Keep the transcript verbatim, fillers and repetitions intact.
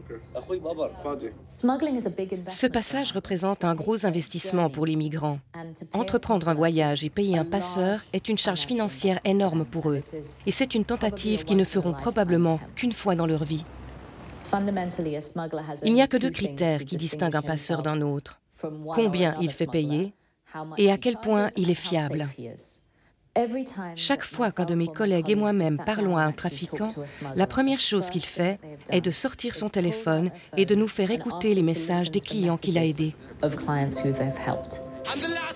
Ce passage représente un gros investissement pour les migrants. Entreprendre un voyage et payer un passeur est une charge financière énorme pour eux. Et c'est une tentative qu'ils ne feront probablement qu'une fois dans leur vie. Il n'y a que deux critères qui distinguent un passeur d'un autre. Combien il fait payer et à quel point il est fiable. Chaque fois qu'un de mes collègues et moi-même parlons à un trafiquant, la première chose qu'il fait est de sortir son téléphone et de nous faire écouter les messages des clients qu'il a aidés.